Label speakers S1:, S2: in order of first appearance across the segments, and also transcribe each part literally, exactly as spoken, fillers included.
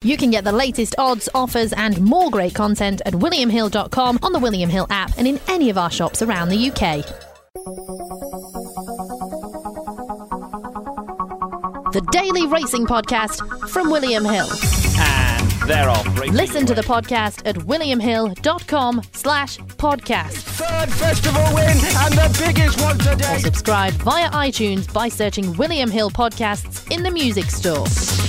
S1: You can get the latest odds, offers and more great content at william hill dot com, on the William Hill app and in any of our shops around the U K. The Daily Racing Podcast from William Hill.
S2: And they're off.
S1: Listen to the podcast at william hill dot com slash podcast.
S2: Third festival win and the biggest one today.
S1: Or subscribe via iTunes by searching William Hill Podcasts in the music store.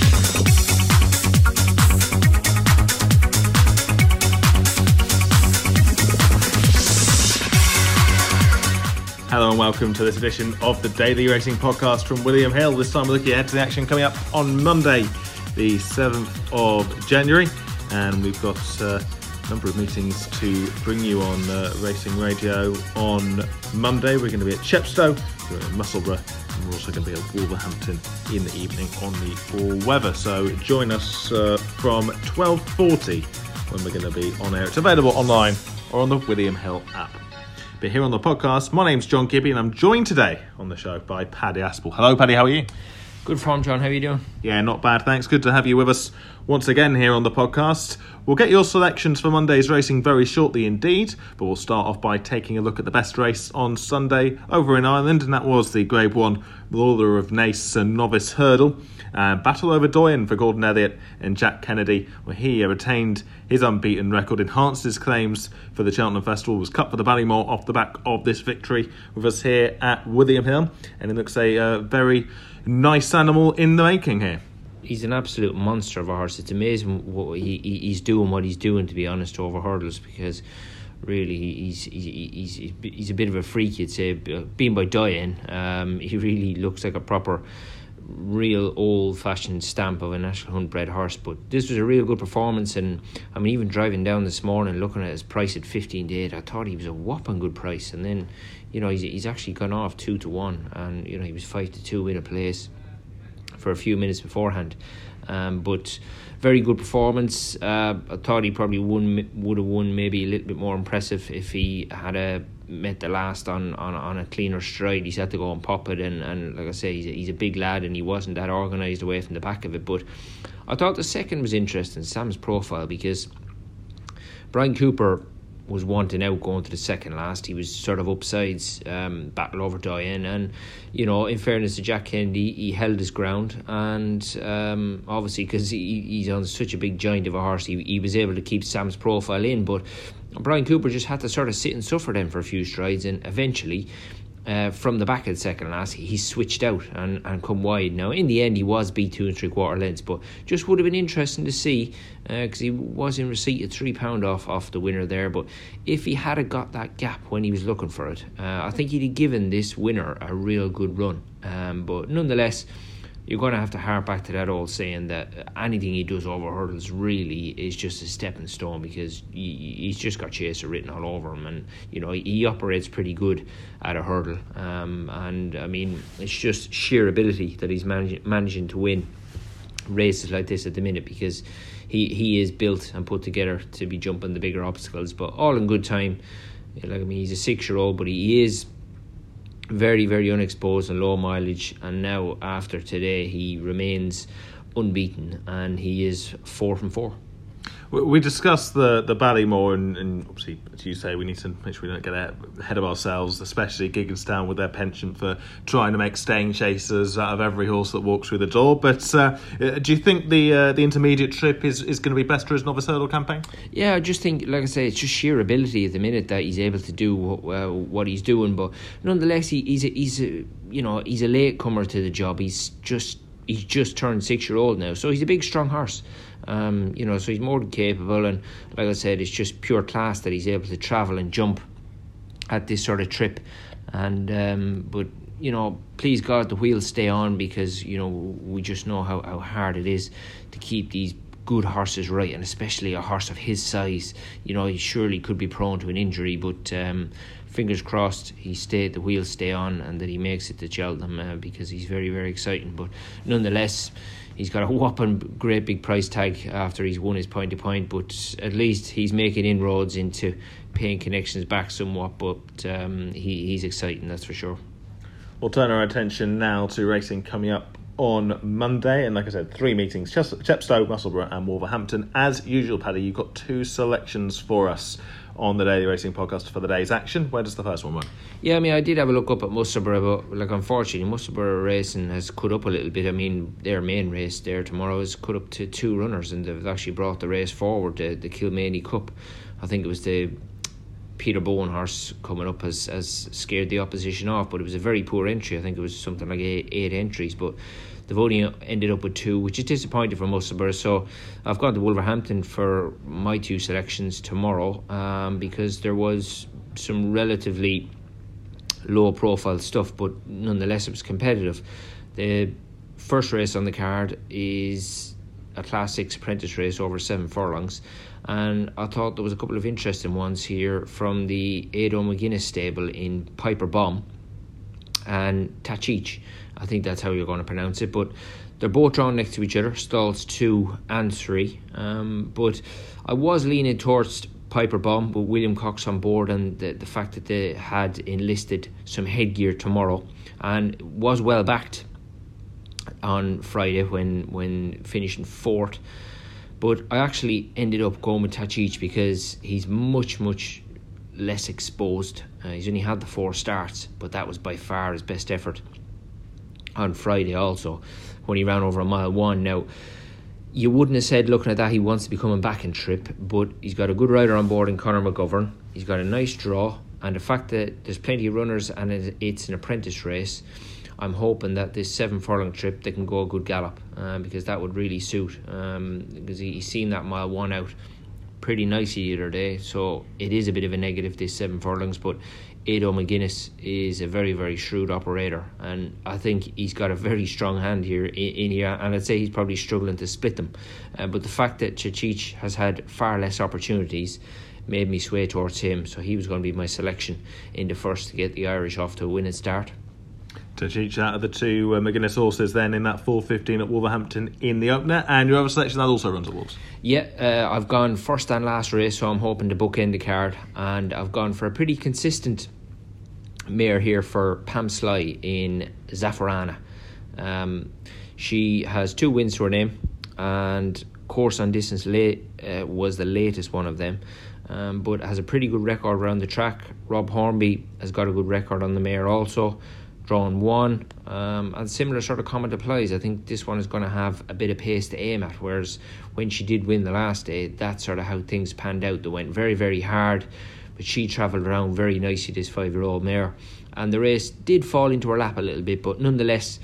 S3: Hello and welcome to this edition of the Daily Racing Podcast from William Hill. This time we're looking ahead to the action coming up on Monday, the seventh of January. And we've got uh, a number of meetings to bring you on uh, Racing Radio on Monday. We're going to be at Chepstow, we're at Musselburgh, and we're also going to be at Wolverhampton in the evening on the all-weather. So join us uh, from twelve forty when we're going to be on air. It's available online or on the William Hill app. But here on the podcast, my name's John Gibby and I'm joined today on the show by Paddy Aspel. Hello Paddy, how are you?
S4: Good form, John. How are you doing?
S3: Yeah, not bad, thanks. Good to have you with us once again here on the podcast. We'll get your selections for Monday's racing very shortly indeed, but we'll start off by taking a look at the best race on Sunday over in Ireland, and that was the Grade one Lauder of Naas and Novice Hurdle. Uh, battle over Doyen for Gordon Elliott and Jack Kennedy, where he retained his unbeaten record, enhanced his claims for the Cheltenham Festival, was cut for the Ballymore off the back of this victory with us here at William Hill, and it looks a uh, very nice animal in the making here.
S4: He's an absolute monster of a horse. It's amazing what he, he he's doing, what he's doing, to be honest, over hurdles, because really he's he's he's, he's a bit of a freak, you'd say. Being by Doyen, um, he really looks like a proper, real old-fashioned stamp of a National Hunt bred horse. But this was a real good performance, and I mean, even driving down this morning, looking at his price at fifteen to eight, I thought he was a whopping good price. And then, you know, he's he's actually gone off two to one, and you know, he was five to two in a place for a few minutes beforehand. Um, but very good performance. Uh, I thought he probably won, would have won maybe a little bit more impressive if he had a met the last on, on, on a cleaner stride. He's had to go and pop it, and, and like I say, he's a, he's a big lad, and he wasn't that organised away from the back of it. But I thought the second was interesting, Sam's Profile, because Brian Cooper was wanting out going to the second last. He was sort of upsides, um, battle over Doyen, and you know, in fairness to Jack Kennedy, he held his ground, and um, obviously because he, he's on such a big giant of a horse, he, he was able to keep Sam's Profile in. But Brian Cooper just had to sort of sit and suffer then for a few strides, and eventually uh, from the back of the second last he switched out and, and come wide. Now in the end he was beat two and three quarter lengths, but just would have been interesting to see, because uh, he was in receipt at three pound off off the winner there. But if he had got that gap when he was looking for it, uh, I think he'd have given this winner a real good run. Um, but nonetheless, you're going to have to harp back to that old saying that anything he does over hurdles really is just a stepping stone, because he, he's just got Chaser written all over him, and you know, he, he operates pretty good at a hurdle. Um, and I mean, it's just sheer ability that he's managing managing to win races like this at the minute, because he he is built and put together to be jumping the bigger obstacles. But all in good time. Like I mean, he's a six-year-old, but he is very, very unexposed and low mileage, and now after today he remains unbeaten, and he is four from four.
S3: We discussed the, the Ballymore, and, and obviously, as you say, we need to make sure we don't get ahead of ourselves, especially Gigginstown with their penchant for trying to make staying chasers out of every horse that walks through the door. But uh, do you think the uh, the intermediate trip is, is going to be best for his Novice Hurdle campaign? Yeah,
S4: I just think, like I say, it's just sheer ability at the minute that he's able to do uh, what he's doing. But nonetheless, he, he's a, he's a, you know, he's a late comer to the job. He's just he's just turned six year old now, so he's a big, strong horse. Um, you know, so he's more than capable, and like I said, it's just pure class that he's able to travel and jump at this sort of trip. And um, but you know, please God, the wheels stay on, because you know, we just know how, how hard it is to keep these good horses right, and especially a horse of his size. You know, he surely could be prone to an injury, but um, fingers crossed he stay the wheels stay on, and that he makes it to Cheltenham, uh, because he's very, very exciting. But nonetheless, he's got a whopping great big price tag after he's won his point to point, but at least he's making inroads into paying connections back somewhat. But um, he, he's exciting, that's for sure.
S3: We'll turn our attention now to racing coming up on Monday. And like I said, three meetings, Chepstow, Musselburgh and Wolverhampton. As usual, Paddy, you've got two selections for us on the Daily Racing Podcast for the day's action. Where does the first one run?
S4: Yeah, I mean, I did have a look up at Musselburgh, but like unfortunately, Musselburgh Racing has cut up a little bit. I mean, their main race there tomorrow is cut up to two runners, and they've actually brought the race forward, the, the Kilmany Cup. I think it was the Peter Bowen horse coming up has, has scared the opposition off, but it was a very poor entry. I think it was something like eight, eight entries, but they've only ended up with two, which is disappointing for Musselburgh. So I've got the Wolverhampton for my two selections tomorrow, um, because there was some relatively low profile stuff, but nonetheless it was competitive. The first race on the card is a Class six apprentice race over seven furlongs, and I thought there was a couple of interesting ones here from the Ado McGuinness stable in Piper Bomb and Tachich. I think that's how you're going to pronounce it, but they're both drawn next to each other, stalls two and three. Um, but I was leaning towards Piper Bomb with William Cox on board, and the, the fact that they had enlisted some headgear tomorrow and was well backed on Friday when when finishing fourth. But I actually ended up going with Tachich because he's much, much less exposed. Uh, he's only had the four starts, but that was by far his best effort on Friday also, when he ran over a mile one. Now, you wouldn't have said looking at that he wants to be coming back in trip, but he's got a good rider on board in Conor McGovern. He's got a nice draw, and the fact that there's plenty of runners and it's an apprentice race, I'm hoping that this seven furlong trip they can go a good gallop, um, because that would really suit, um, because he, he's seen that mile one out pretty nicely the other day. So it is a bit of a negative, this seven furlongs, but Ado McGuinness is a very, very shrewd operator, and I think he's got a very strong hand here in, in here, and I'd say he's probably struggling to split them. Uh, but the fact that Tachich has had far less opportunities made me sway towards him, so he was going to be my selection in the first to get the Irish off to a winning start.
S3: Tachich out of the two uh, McGuinness horses then in that four fifteen at Wolverhampton in the opener, and your other selection that also runs at Wolves.
S4: Yeah, uh, I've gone first and last race, so I'm hoping to bookend the card, and I've gone for a pretty consistent mare here for Pam Sly in Zaffarana. Um, she has two wins to her name, and Course on Distance late uh, was the latest one of them, um, but has a pretty good record around the track. Rob Hornby has got a good record on the mare also, drawn one, um, and similar sort of comment applies. I think this one is going to have a bit of pace to aim at, whereas when she did win the last day, that's sort of how things panned out. They went very, very hard, but she travelled around very nicely, this five-year-old mare, and the race did fall into her lap a little bit, but nonetheless,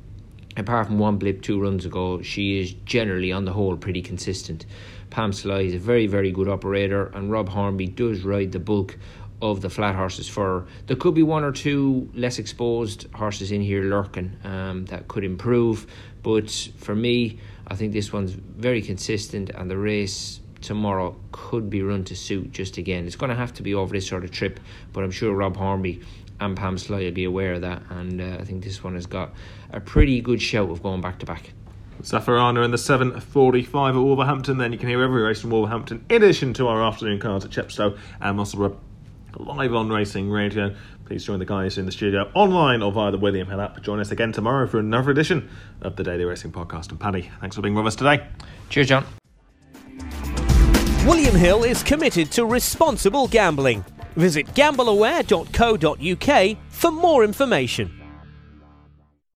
S4: apart from one blip two runs ago, she is generally on the whole pretty consistent. Pam Sly is a very, very good operator, and Rob Hornby does ride the bulk of the flat horses for her. There could be one or two less exposed horses in here lurking um, that could improve, but for me, I think this one's very consistent, and the race tomorrow could be run to suit. Just again, it's going to have to be over this sort of trip, but I'm sure Rob Hornby and Pam Sly will be aware of that, and uh, I think this one has got a pretty good shout of going back to back.
S3: Zaffarana in the seven forty-five at Wolverhampton. Then you can hear every race from Wolverhampton in addition to our afternoon cards at Chepstow and Musselburgh, live on Racing Radio. Please join the guys in the studio online or via the William Hill app. Join us again tomorrow for another edition of the Daily Racing Podcast. And Paddy, thanks for being with us today.
S4: Cheers, John.
S5: William Hill is committed to responsible gambling. Visit gamble aware dot co dot uk for more information.